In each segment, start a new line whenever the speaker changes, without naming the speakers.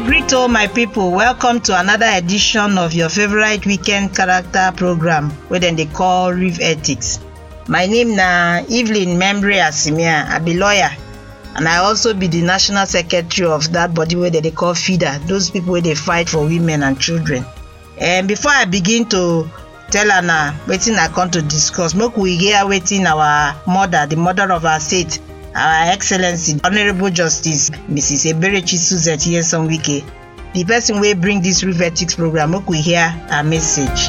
greet all my people. Welcome to another edition of your favorite weekend character program wey dem dey call Rev Ethics. My name na Evelyn Membre Asimia. I be lawyer and I also be the national secretary of that body wey dem dey call FIDA, those people wey dey fight for women and children. And before I begin to tell una wetin I come to discuss, make we hear wetin our mother, the mother of our state, our Excellency Honorable Justice Mrs. Eberechi Suzette Nyesom Wike, the person wey bring this Rev Ethics program, make we hear her message.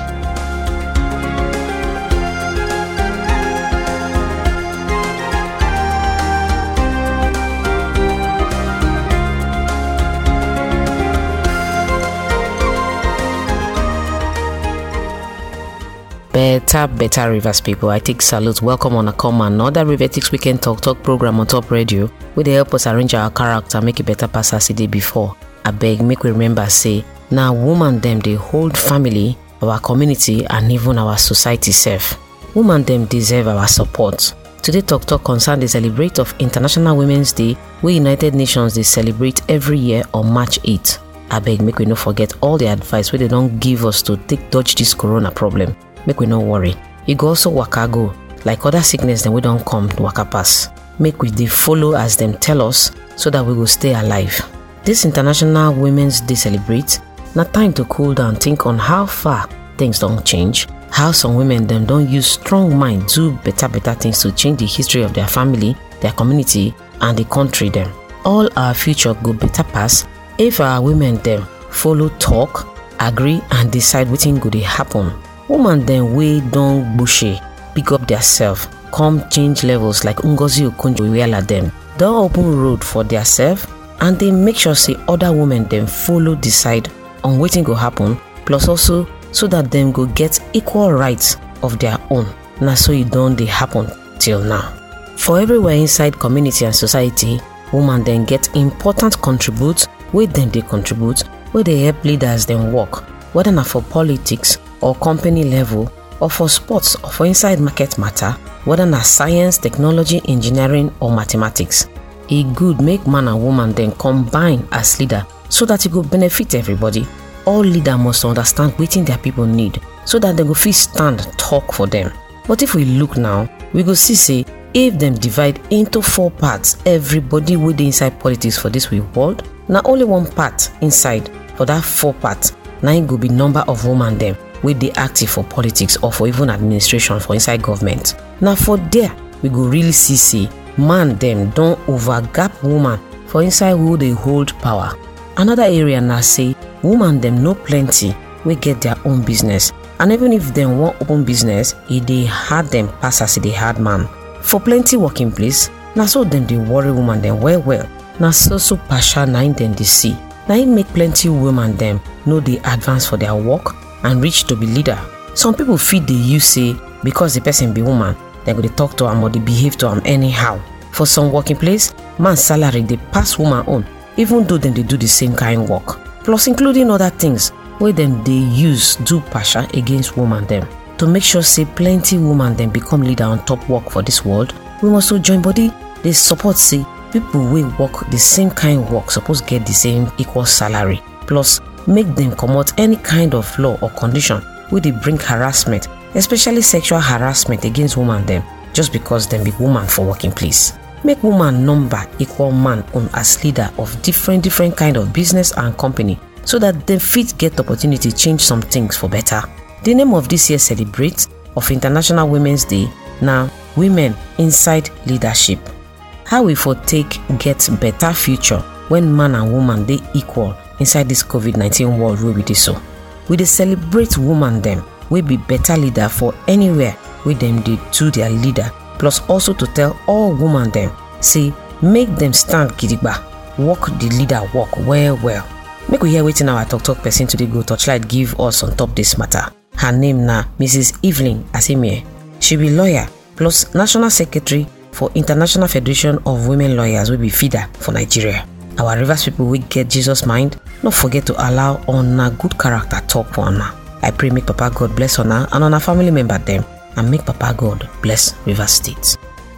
Better Rivers people, I take salute. Welcome on another Rev Ethics Weekend Talk program on Top Radio, where they help us arrange our character, make it better pass as the day before. I beg, make we remember, say, now woman them, they hold family, our community, and even our society self. Woman them deserve our support. Today Talk concern the celebrate of International Women's Day, where United Nations they celebrate every year on March 8th. I beg, make we not forget all the advice where they don't give us to take dodge this corona problem. Make we no worry. You go also waka go. Like other sickness, then we don't come waka pass. Make we dey follow as them tell us, so that we will stay alive. This International Women's Day celebrate, not time to cool down, think on how far things don't change, how some women them don't use strong mind, do better things to change the history of their family, their community, and the country them. All our future go better pass if our women them follow talk, agree, and decide wetin go dey happen. Woman then way don't bushy, pick up their self, come change levels like Ngozi Okonjo-Iweala them. Don't open road for their self, and they make sure say other women then follow decide on wetin go happen, plus also so that them go get equal rights of their own. Now so it don't they happen till now. For everywhere inside community and society, woman then get important contribute, where them they contribute, where they help leaders then work, whether not for politics or company level, or for sports, or for inside market matter, whether na science, technology, engineering, or mathematics. It good make man and woman then combine as leader so that it go benefit everybody. All leader must understand wetin their people need so that they go fit stand talk for them. But if we look now, we go see say if them divide into 4 parts, everybody with the inside politics for this world, na only one part inside for that 4 parts, now it go be number of woman them wey dey active for politics or for even administration for inside government. Now for there, we go really see say man them don't overgap woman for inside who they hold power. Another area na say woman them know plenty we get their own business, and even if them want open business, it dey hard them pass as they hard man. For plenty working place, na so them they worry woman them well. Na so partial na in them they see. Now it make plenty women them know they advance for their work and reach to be leader. Some people feel they use say because the person be woman, they go to talk to am or they behave to am anyhow. For some working place, man's salary they pass woman on, even though them they do the same kind work. Plus including other things where them they use do partial against woman them. To make sure say plenty woman them become leader on top work for this world, we must also join body. They support say people will work the same kind work supposed get the same equal salary. Plus make them comot any kind of law or condition where they bring harassment, especially sexual harassment against woman them, just because them be woman for working place. Make woman number equal man on as leader of different kind of business and company, so that they fit get the opportunity to change some things for better. The name of this year's celebrate of International Women's Day now Women Inside Leadership. How we for take get better future when man and woman they equal inside this COVID-19 world where we do so. We dey celebrate woman them, we be better leader for anywhere where them they do their leader, plus also to tell all woman them, say make them stand gidigba, walk the leader walk well. Make we hear wetin our talk person today go touchlight give us on top this matter. Her name na Mrs. Evelyn Asimia. She be lawyer plus National Secretary for International Federation of Women Lawyers will be FIDA for Nigeria. Our Rivers people will get Jesus mind. Not forget to allow on a good character talk for Anna. I pray make Papa God bless Anna and on our family member them, and make Papa God bless Rivers State.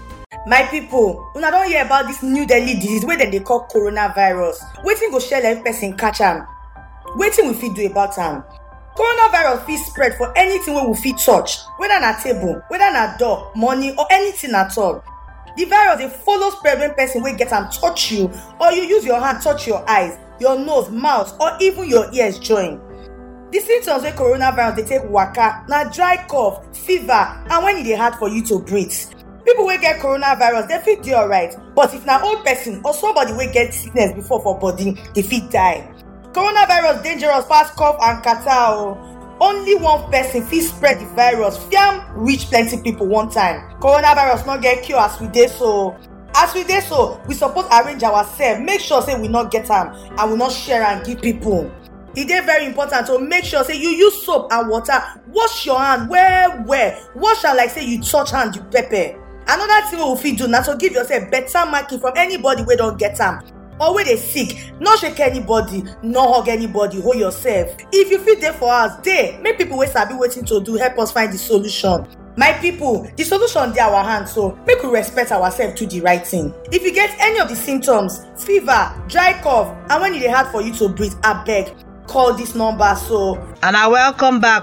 My people, una don hear about this new deadly disease wey dem dey call coronavirus. Wetin go shele if person catch am? Wetin we fit do about am? Coronavirus fit spread for anything wey we fit touch, whether na table, whether na door, money or anything at all. The virus dey follow spread when person wey get am touch you, or you use your hand touch your eyes, your nose, mouth or even your ears join. The symptoms wey coronavirus dey take waka na dry cough, fever and when e dey hard for you to breathe. People wey get coronavirus, they fit dey alright, but if na old person or somebody wey get sickness before for body, they fit die. Coronavirus dangerous pass cough and catarrh o. Only one person fit spread the virus, fiam reach plenty people one time. Coronavirus no get cure as we dey so. As we dey so, we suppose arrange ourselves, make sure say we not get am and we not share and give people. E dey very important to make sure say you use soap and water, wash your hand well, wash am like say you touch hand with pepper. Another thing we fit do na to give yourself better marking from anybody wey don get am or wey dey sick. No shake anybody, no hug anybody, hold yourself. If you fit dey for house, dey make people wey sabi wetin to do help us find the solution. My people, the solution dey our hand, so make we respect ourselves to the right thing. If you get any of the symptoms, fever, dry cough and when e dey hard for you to breathe, abeg call this number so.
And I welcome back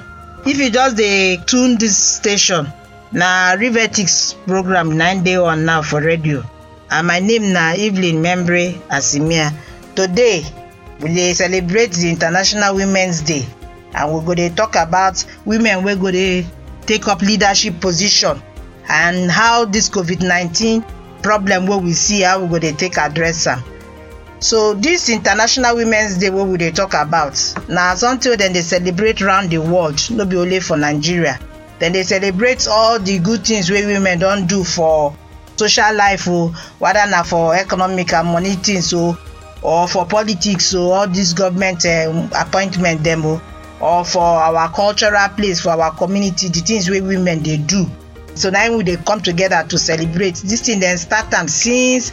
if you just dey tune this station, na Rivetics program 9 day on now for radio, and my name na Evelyn Membre Asimia. Today we dey celebrate the International Women's Day, and we go dey talk about women wey go dey take up leadership position and how this COVID-19 problem wey we see, how we go dey take address am. So this International Women's Day wey we dey talk about na something wey dem dey celebrate round the world, no be only for Nigeria. Then they celebrate all the good things wey women don do for social life, whether na for economic and money things or for politics, all this government appointment dem or for our cultural place, for our community, the things wey women dey do. So now we dey come together to celebrate. This thing dem start am since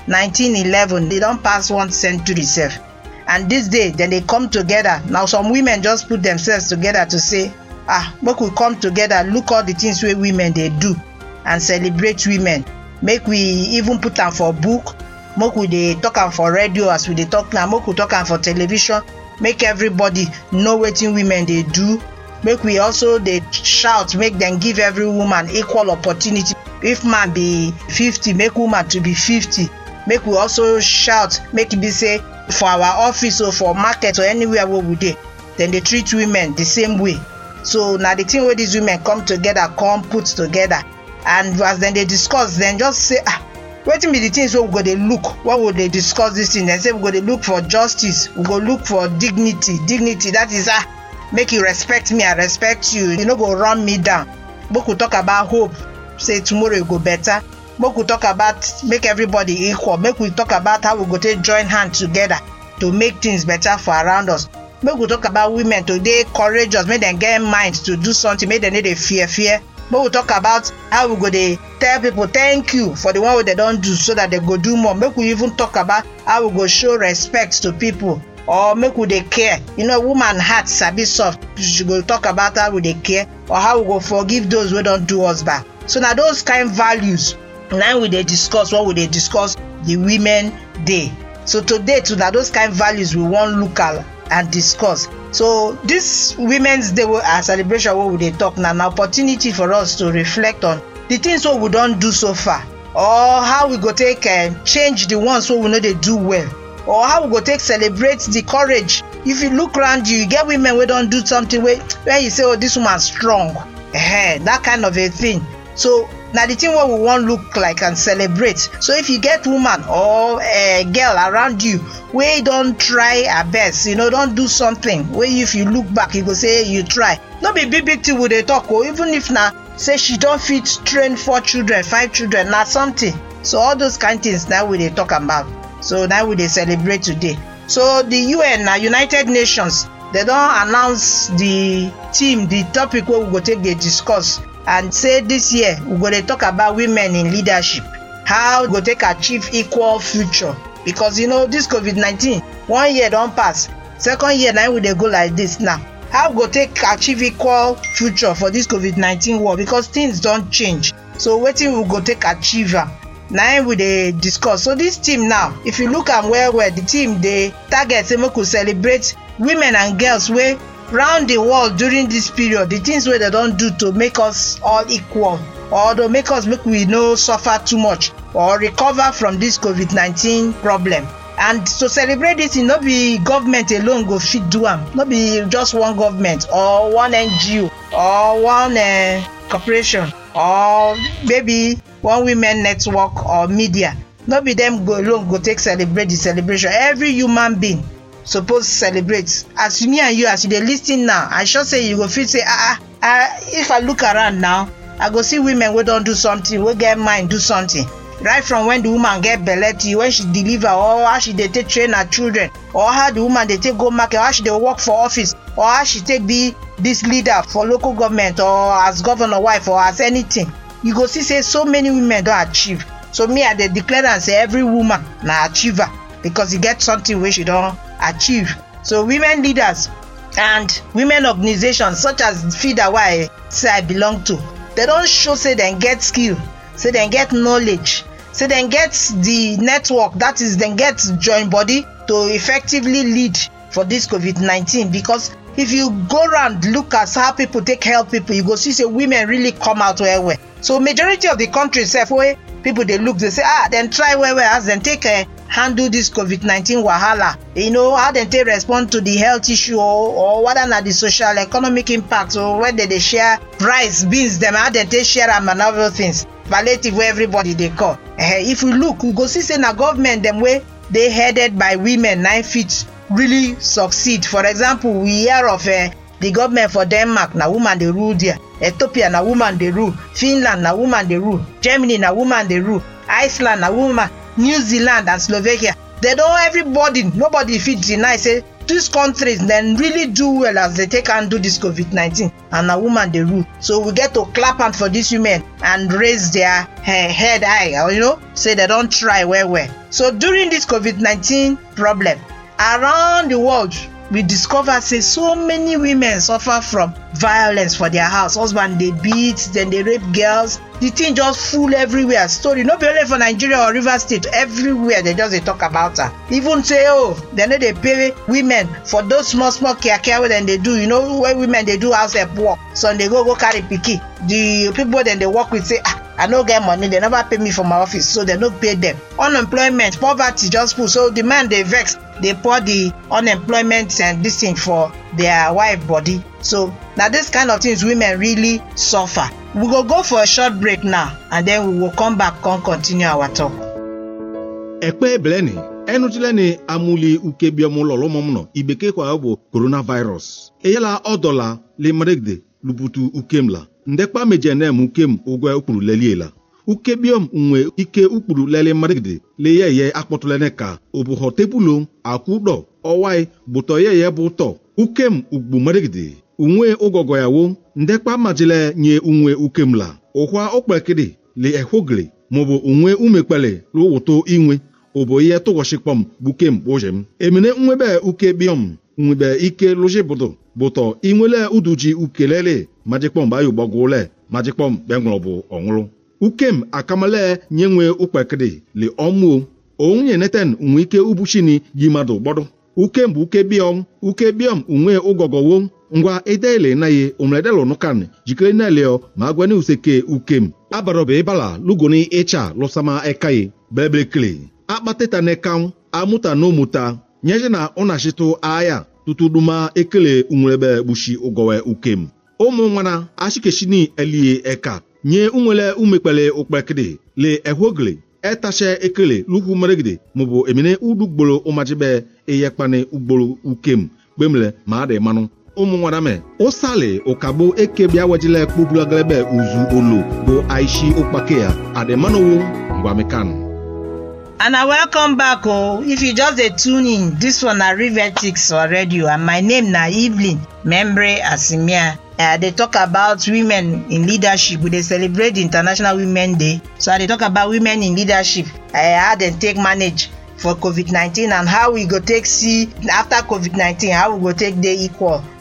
1911. They don pass 1 century sef. And this day then they come together. Now some women just put themselves together to say, make we come together, look all the things wey women dey do and celebrate women. Make we even put am for book, make we dey talk am for radio as we dey talk now, make we talk am for television, make everybody know wetin women dey do. Make we also dey shout, make them give every woman equal opportunity. If man be 50, make woman to be 50. Make we also shout, make e be say for our office or for market or anywhere where we dey, then they treat women the same way. So now the thing where these women come together, put together, and as then they discuss, then just say, wetin be the things wey we go dey look? What would they discuss this thing? They say we go dey look for justice, we go look for dignity. That is make you respect me, I respect you. You no go run me down. Make we talk about hope. Say tomorrow it go better. Make we talk about make everybody equal. Make we talk about how we go take join hands together to make things better for around us. Make we talk about women today courageous, make them get mind to do something, make them need a fear. Make we talk about how we go dey tell people thank you for the one wey they don't do so that they go do more. Make we even talk about how we go show respect to people, or make we dey care. Woman heart sabi soft. She go talk about how we dey care, or how we go forgive those who don't do us bad. So now those kind values, now we dey discuss what we dey discuss the Women Day. So today now those kind values we want look at and discuss. So this Women's Day celebration what we dey talk now, an opportunity for us to reflect on the things what we don't do so far, or how we go take change the ones what we know they do well, or how we go take celebrate the courage. If you look around you get women wey don't do something where you say, this woman strong, that kind of a thing. So now the thing what we want look like and celebrate. So if you get woman or a girl around you where don't try her best, don't do something where if you look back you go say you try. Not be big thing with they talk, or even if now say she don't fit train 4 children, 5 children, not something. So all those kind of things now we they talk about. So now we they celebrate today. So the UN now, United Nations, they don't announce the theme, the topic where we go take they discuss. And say this year we're going to talk about women in leadership, how we go take achieve equal future. Because this COVID-19, 1 year don't pass, 2nd year now we dey go like this now. How we go take achieve equal future for this COVID-19 war? Because things don't change. So wetin we go take achieve am? Na we dey discuss. So this team now, if you look am well, the team dey target say make we celebrate women and girls wey round the world during this period, the things wey they don do to make us all equal, or to make we no suffer too much or recover from this COVID-19 problem. And to celebrate this, no be government alone go fit do am, no be just one government or one NGO or one corporation or maybe one women network or media. No be them go alone go take celebrate the celebration. Every human being suppose celebrate. As me and you, as you dey lis ten now, I sure say you go feel say if I look around now, I go see women wey don do something, wey get mind do something. Right from when the woman get belle till when she deliver, or how she dey take train her children, or how the woman dey take go market, or how she dey work for office, or how she take be this leader for local government, or as governor wife, or as anything. You go see say so many women don achieve. So me, I dey declare am say every woman na achiever, because e get something wey she don achieve. So women leaders and women organizations such as FIDA wey I say I belong to, they don show say dem get skill, say dem get knowledge, say dem get the network, that is dem get join body to effectively lead for this COVID-19. Because if you go around look at how people take help people, you go see say women really come out well. So majority of the country sef wey people dey look, they say dem try well as dem take handle this COVID-19 wahala. You know how dem take respond to the health issue, or whether na the social economic impact, or when they share rice, beans, dem how dem take share am and other things. Palliative wey everybody dey call. If we look, we go see say na government dem wey dey headed by women na fit really succeed. For example, we hear of the government for Denmark, na woman dey rule there. Ethiopia, na woman dey rule. Finland, na woman dey rule. Germany, na woman dey rule. Iceland, na woman. New Zealand and Slovakia, they don't, everybody, nobody fit deny say these countries then really do well as they take and do this COVID-19, and a woman they rule. So we get to clap hand for these women and raise their head high, or say they don't try well. So during this COVID-19 problem around the world, we discover say so many women suffer from violence for their house. Husband they beat, then they rape girls. The thing just full everywhere. Story not only for Nigeria or Rivers State, everywhere they just they talk about her. Even say they know they pay women for those small care when they do. When women they do house help work, so they go carry picky. The people then they work with say I no get money, they never pay me for my office, so they don't pay them. Unemployment, poverty just full. So the man they vex, they pour the unemployment and this thing for their wife body. So now this kind of things women really suffer. We go for a short break now, and then we will come back and continue our talk.
Ekpe bleni enutileni amuli ukebiomo lolomomno ibeke kwa abo coronavirus. Eyela odola le maregde lubutu ukemla. Ndekpa mejenem ukem ogwe ukuru leliela. Ukebiom nwe ike ukuru lele maregde le yeye akpotulene ka obuho tebulo akudo owai buto yeye buto ukem ugbu maregde. Unwe ogogo yawo ndekpa majile nye unwe ukemla okwa okpekede le ehogre mobo unwe umekpele lo woto inwe obo ye togoshikpom bukem bojem emine nwebe ukebiom nwebe ike loje boto inwele uduji ukelele majikpom bayo gbagole majikpom benglobo onwulu ukem akamale nyenwe okpekede le omu onye neten unwe ike ubuchini yimado gbodo ukem bu ukebiom unwe ogogowo ngwa edele na ye omledelo nukan jikere na leo ma gwani useke ukem abarobe bala lugoni echa losama ekaye belebekle akpateta nekan amuta no muta nyeje na onashito aya tutuduma ekele unwebe bushi ogowe ukem omu nwana ashikeshini elie eka nye unwele umekpele okpekede le ehwogle etashe ekele lugu meregide mobo emine udugbolo umajibe eyekpane ugbolo ukem gbemle ma ade manu Omunwadame osale okabo ekebia wajile kpubulagalebe uzu olo go aishi okpakea ademanowo ngwamekan.
And I welcome back. If you just tune in, this one na Rivetix or radio, and my name na Evelyn Membre Asimia. They talk about women in leadership. They celebrate the International Women Day, so they talk about women in leadership, how they take manage for COVID-19 and how we go take see after COVID-19, how we go take the equal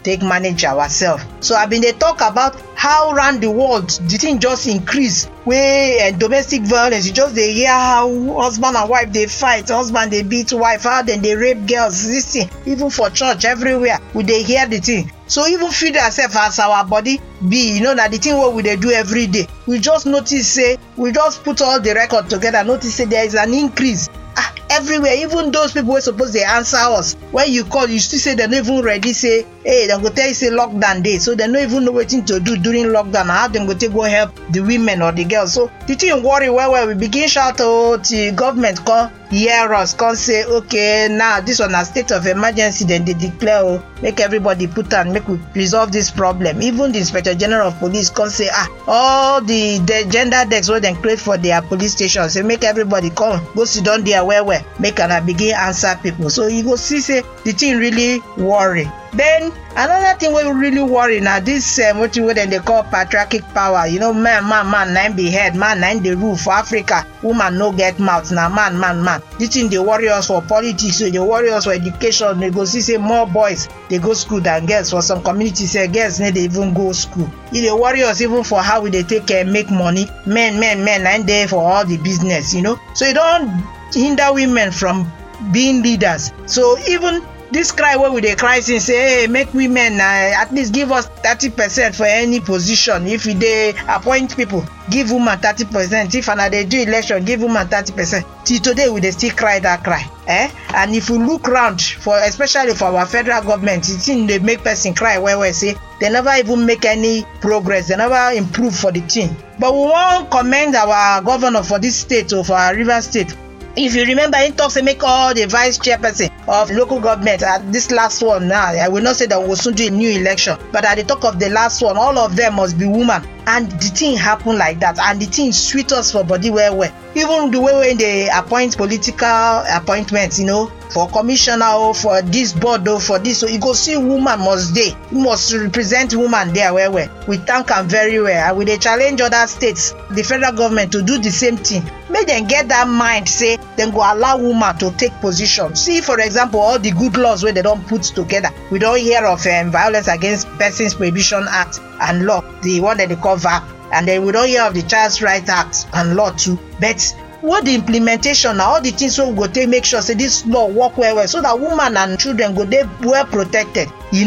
take manage ourselves. So I been dey talk about how around the world the thing just increase wey domestic violence. You just dey hear how husband and wife dey fight, husband dey beat wife, how dem dey rape girls, this thing even for church everywhere we dey hear the thing. So even feed ourselves as our body be, na the thing wey we dey do every day. We just notice say we just put all the record together, notice say there is an increase everywhere. Even those people wey suppose dey answer us, when you call you still say dem no even ready, say hey, dem go tell you say lockdown dey, so dem no even know wetin to do during lockdown and how dem go take go help the women or the girls. So the thing worry well. We begin shout till government come hear us, come say okay, now this one na state of emergency dem dey declare, make everybody put hand, make we resolve this problem. Even the Inspector General of Police come say all the gender desk wey dem create for their police station, say make everybody come go sit down there well, make una begin answer people. So you go see say the thing really worry. Then another thing wey really worry na this wetin wey dem dey call patriarchal power. Man na be head, man na dey rule for Africa. Woman no get mouth, na man. This thing dey worry us for politics, so dey worry us for education. They go see say more boys dey go school than girls. For some communities, say girls no dey even go school. E dey worry us even for how we dey take make money. Men na dey for all the business, So e don hinder women from being leaders. So even this cry wey we dey cry since, say hey, make women at least give us 30% for any position. If we dey appoint people, give woman 30%. If una dey do election, give woman 30%. Till today we dey still cry that cry. And if we look round, for especially for our federal government, the thing dey make person cry well, say they never even make any progress, they never improve for the thing. But we wan commend our governor for this state, or for our Rivers State. If you remember, he talks to make all the vice chairperson of local government at this last one now. I will not say that we will soon do a new election, but at the talk of the last one, all of them must be women. And the thing happen like that, and the thing sweet us for body well. Even the way when they appoint political appointments, for commissioner or for this board or for this, so you go see woman must dey, must represent woman there well. We thank am very well, and we dey challenge other states, the federal government, to do the same thing. Make them get that mind, say dem go allow woman to take position. See, for example, all the good laws where they don't put together. We don't hear of Violence Against Persons Prohibition Act and law, the one that they call VAP, and then we don't hear of the Child's Rights Act and law too. But what the implementation now, all the things we go take make sure say this law work well, so that women and children go dey well protected,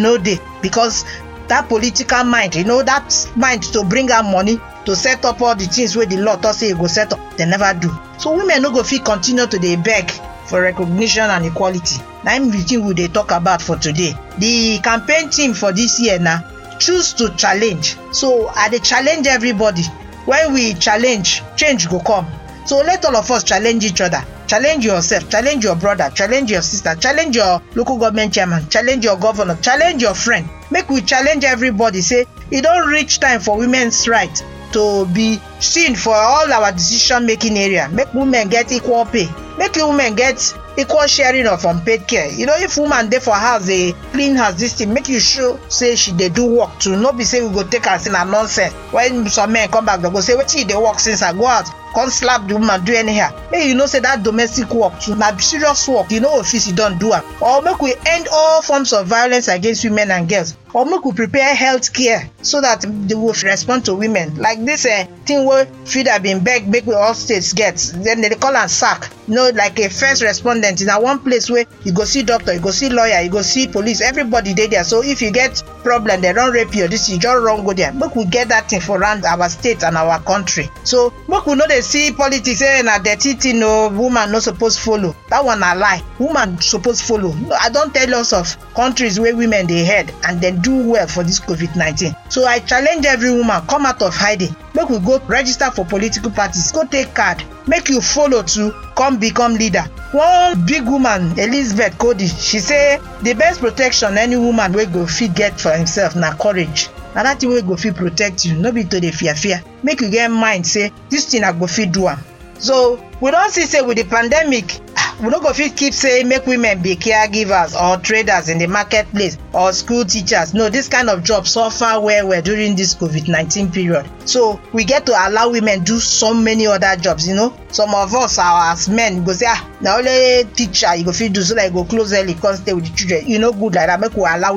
because that political mind, that mind to bring out money to set up all the things where the law talk say you go set up, they never do. So women no go fit continue to dey beg for recognition and equality. Na im the thing we dey talk about for today. The campaign team for this year now, choose to challenge. So I dey challenge everybody. When we challenge, change go come. So let all of us challenge each other. Challenge yourself, challenge your brother, challenge your sister, challenge your local government chairman, challenge your governor, challenge your friend. Make we challenge everybody. Say it don't reach time for women's right to be seen for all our decision making area. Make women get equal pay. Make women get equal sharing of unpaid care. If woman dey for house, they clean house, this thing, make you sure say she dey do work too. No be say we go take her sin a nonsense. When some men come back, they go say, wetin you dey work since I go out? Come slap the woman, do anyhow. Make say that domestic work too, na serious work. Office you don't do am. Or make we end all forms of violence against women and girls. Or make we prepare health care so that they will respond to women. Like this thing where feed have been begged, make we all states get. Then they call am SAC. Like a first respondent in one place where you go see doctor, you go see lawyer, you go see police, everybody dey there. So if you get problem, they don't rape you, this you just wrong go there. Make we get that thing for around our state and our country. So make we know they see politics na dirty thing, woman no suppose follow. That one a lie. Woman suppose follow. I don't tell lots of countries where women they head and then do well for this COVID-19. So I challenge every woman, come out of hiding. Make we go register for political parties, go take card, make you follow to come become leader. One big woman, Elizabeth Cody, she say the best protection any woman will go fit get for himself na courage. Na that thing will go fit protect you, no be to the fear. Make you get mind say this thing I go fit do am. So we don't see say with the pandemic, we no go fit keep saying make women be caregivers or traders in the marketplace or school teachers. No, this kind of job suffer well during this COVID-19 period. So we get to allow women do so many other jobs. Some of us as men go say, now only teacher you go fit do, so that you go close early, come stay with the children. Good like that. Make we allow women.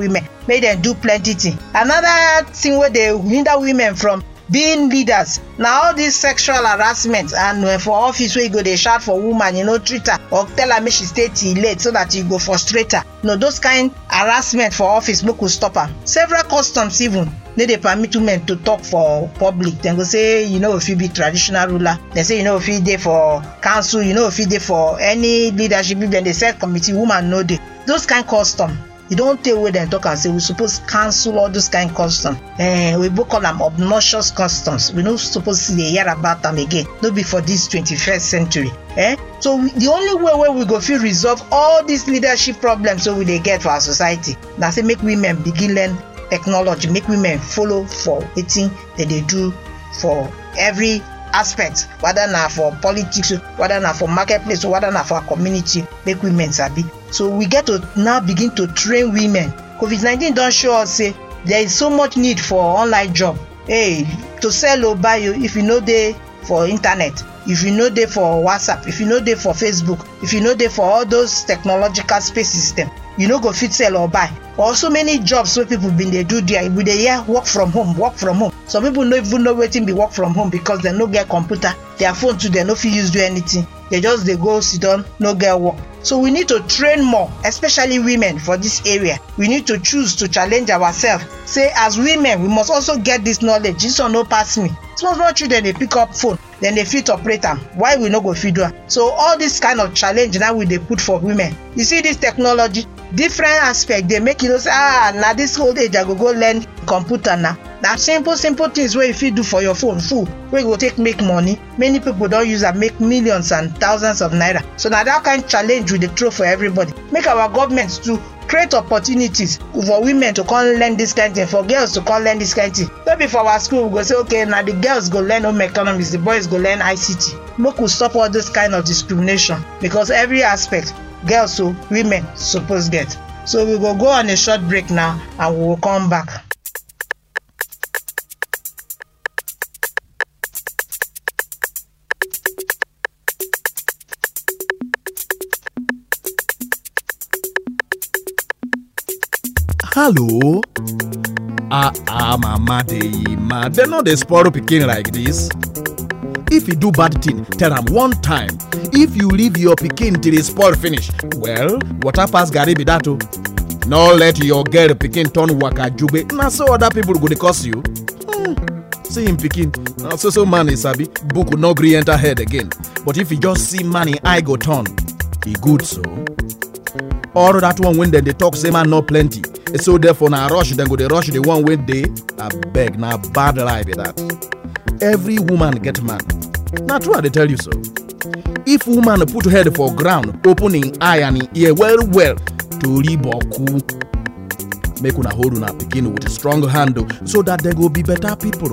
make dem do plenty thing. Another thing wey dey hinder women from being leaders na all this sexual harassment, and for office wey you go dey shout for woman, you no treat her or tell her make she stay till late so that you go frustrate her. No, those kind harassment for office make we stop am. Several customs even no dey permit women to talk for public. Dem go say you no go fit be traditional ruler, dem say you no go fit dey for council, you no go fit dey for any leadership. If dem dey set committee, woman no dey. Those kind custom e don tey wey dem talk am say we suppose cancel all those kind customs. We both call am obnoxious customs. We no suppose dey hear about am again. No be for this 21st century. So the only way wey we go fit resolve all these leadership problems wey we dey get for our society na say make women begin learn technology, make women follow for wetin dem dey do for every aspect, whether na for politics, whether na for marketplace, or whether na for our community, make women sabi. So we get to now begin to train women. COVID-19 don show us say there is so much need for online job. To sell or buy you, if you no dey for internet, if you no dey for WhatsApp, if you no dey for Facebook, if you no dey for all those technological space system, you no go fit sell or buy. Or so many jobs wey people been dey do there, we dey hear work from home, work from home. Some people no even know wetin be work from home because dem no get computer, their phone too dem no fit use do anything. They just dey go sit down, no get work. So we need to train more, especially women for this area. We need to choose to challenge ourselves. Say as women, we must also get this knowledge. This one no pass me. Small children dey pick up phone, then they fit operate am. Why we no go fit do am? So all this kind of challenge now we dey put for women. You see this technology, different aspect dey make you know say na this old age I go learn computer now. Na simple things wey you fit do for your phone full wey go take make money. Many people don use am make millions and thousands of naira. So na that kind challenge we dey throw for everybody. Make our government to create opportunities for women to come learn this kind thing, for girls to come learn this kind thing. Maybe for our school we go say okay, now the girls go learn home economics, the boys go learn ICT. Make we stop all this kind of discrimination, because every aspect girls so women suppose get. So we go on a short break now and we will come back.
Hello? Mama dey mad. They no dey spoil pikin like this. If you do bad thing, tell am one time. If you leave your pikin till e spoil finish, well, water pass garri be that o. No let your girl pikin turn wakajube. Na so other people go dey curse you. See him pikin. Na so man is sabi. Book no gree enter head again. But if you just see man, him eye go turn. E good so. All that one when they talk say man no plenty. So therefore na rush dem go dey rush the one wey dey. Abeg na bad lie be that. Every woman get man. Na true I dey tell you so. If woman put head for ground, open him eye and him ear well tori boku. Make una hold una pikin with a strong hand so that they go be better people.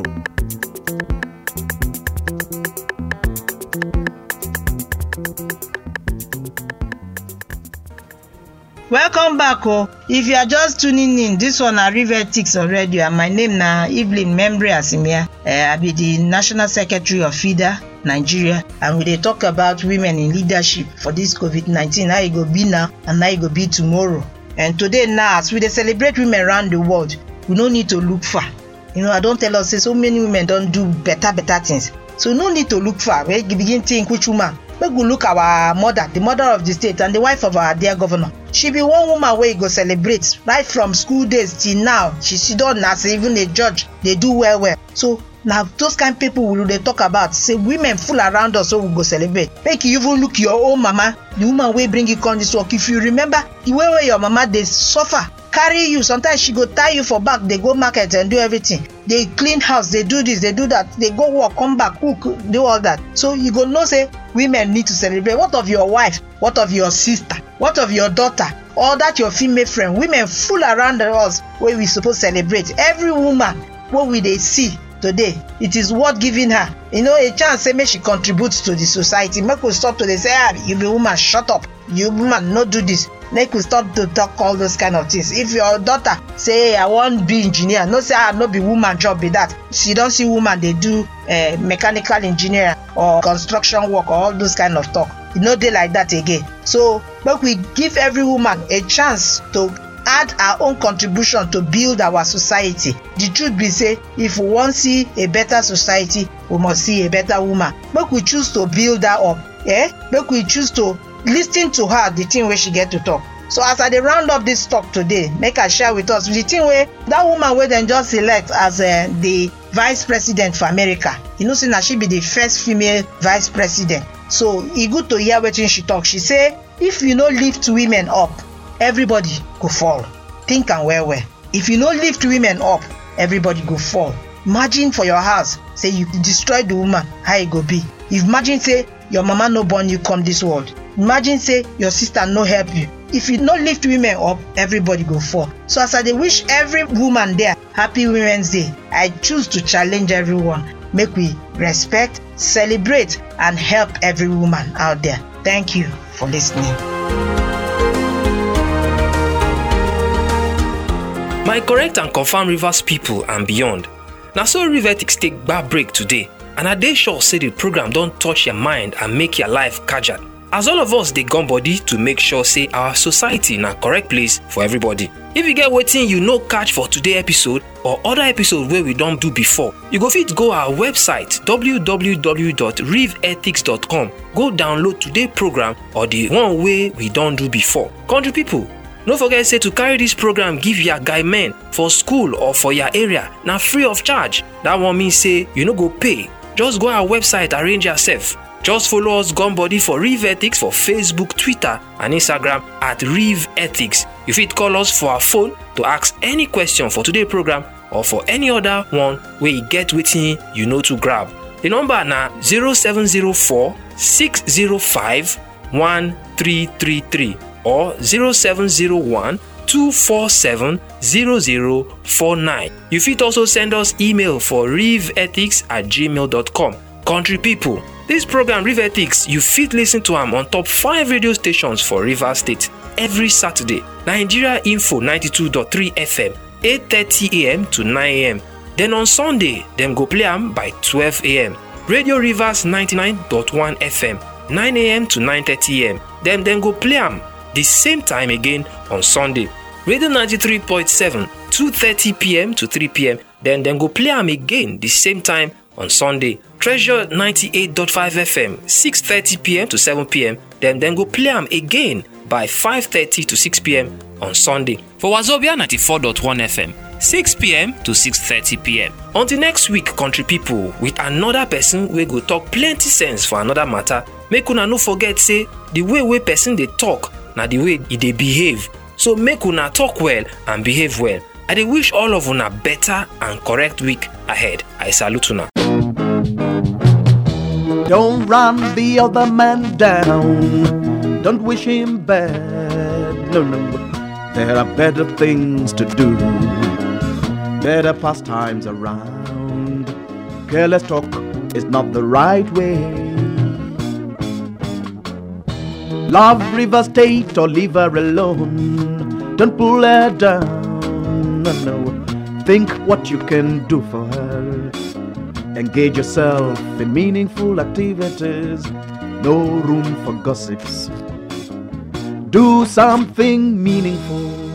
Welcome back. If you are just tuning in, this one na River Ethics on radio, and my name na Evelyn Membre Asimia. I be the National Secretary of FIDA Nigeria, and we dey talk about women in leadership for this COVID-19, how e go be now and how e go be tomorrow. And today now, as we dey celebrate women around the world, we no need to look far. I don tell us say so many women don do better things. So no need to look far. We begin think which woman. Make we look our mother, the mother of the state and the wife of our dear governor. She be one woman wey go celebrate right from school days till now. She sit down as even a judge. They do well. So now those kind of people we dey talk about. Say women full around us, so we go celebrate. Make you even look your own mama, the woman wey bring you come this work. If you remember the way your mama dey suffer, carry you. Sometimes she go tie you for back. They go market and do everything. They clean house. They do this. They do that. They go work, come back, cook, do all that. So you go know say women need to celebrate. What of your wife? What of your sister? What of your daughter? Or that your female friend? Women full around us where we supposed to celebrate. Every woman what we dey see today, it is worth giving her a chance say make she contributes to the society. Make we stop to dey say you be woman, shut up, you woman no do this. Make we stop to talk all those kind of things. If your daughter say I wan be engineer, no say no be woman job be that. She don see woman dey do mechanical engineering or construction work or all those kind of talk. E no dey like that again. So make we give every woman a chance to add our own contribution to build our society. The truth be say, if we wan see a better society, we must see a better woman. Make we choose to build her up. Make we choose to lis ten to her, the thing wey she get to talk. So as I dey round up this talk today, make I share with us the thing wey that woman wey dem just select as the vice president for America. You know say na she be the first female vice president. So e good to hear wetin she talk. She say, if you no lift women up, everybody go fall. Think am well well. If you no lift women up, everybody go fall. Imagine for your house, say you destroy the woman, how e go be? Imagine say your mama no born you come this world. Imagine say your sister no help you. If you no lift women up, everybody go fall. So as I dey wish every woman there happy Women's Day, I choose to challenge everyone. Make we respect, celebrate, and help every woman out there. Thank you for listening.
My correct and confirmed Rivers people and beyond. Now so Riveretics take bad break today, and I dey sure say the program don't touch your mind and make your life casual. As all of us dey gum body to make sure say our society na correct place for everybody. If you get wetin you no catch for today episode or other episode wey we don do before, you go fit go our website www.rivethics.com, go download today program or the one wey we don do before. Country people, no forget say to carry this program give your guy men for school or for your area na free of charge. That one mean say you no go pay. Just go our website, arrange yourself. Just follow us Gumbody for Rev Ethics for Facebook, Twitter, and Instagram at Rev Ethics. You fit call us for our phone to ask any question for today's program or for any other one where you get wetin you know to grab. The number na 0704 605 1333 or 0701 247 0049. You fit also send us email for revethics@gmail.com. Country people, this program Rev Ethics, you fit listen to am on top 5 radio stations for Rivers State every Saturday. Nigeria Info 92.3 FM, 8:30 a.m. to 9 a.m. Then on Sunday, them go play am by 12 a.m. Radio Rivers 99.1 FM, 9 a.m. to 9:30 a.m. Then go play am the same time again on Sunday. Radio 93.7, 2:30 p.m. to 3 p.m. Then go play am again the same time on Sunday. Treasure 98.5 FM, 6:30 p.m. to 7 p.m. Then go play am again by 5:30 to 6 p.m. on Sunday. For Wazobia 94.1 FM, 6 p.m. to 6:30 p.m. Until next week, country people, with another person we go talk plenty sense for another matter. Make una no forget say the way person dey talk na the way e dey behave. So make una talk well and behave well. I dey wish all of una better and correct week ahead. I salute una.
Don't run the other man down. Don't wish him bad. No. There are better things to do. Better pastimes around. Careless talk is not the right way. Love River State or leave her alone. Don't pull her down. No. Think what you can do for her. Engage yourself in meaningful activities. No room for gossips. Do something meaningful.